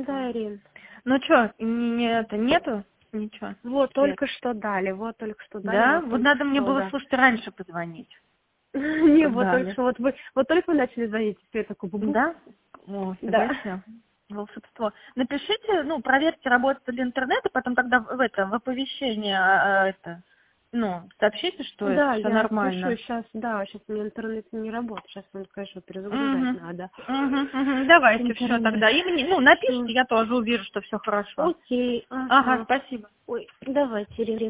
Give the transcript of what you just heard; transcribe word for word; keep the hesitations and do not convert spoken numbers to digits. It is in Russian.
Да, Ирин. Ну что, не, это нету? Ничего. Вот, Свет. только что дали, вот только что дали. Да? Вот, Вот надо мне что, было, да. слушайте, раньше позвонить. Не, Вот вот дали. только что, вот вы, вот только вы начали звонить, все это кубу. Да? О, Да. согласен. Волшебство. Напишите, ну, проверьте, работает ли интернет, и потом тогда в это, в оповещение, а, а, это, ну, сообщите, что это Да, все я нормально. спешу сейчас, да, сейчас у меня интернет не работает, сейчас он, конечно, перезагружать Угу. надо. Угу, угу. Давайте все Интернет. тогда. И мне, ну, Всё. напишите, я тоже увижу, что все хорошо. Окей, Ага, ага. спасибо. Ой, давайте, Ирина.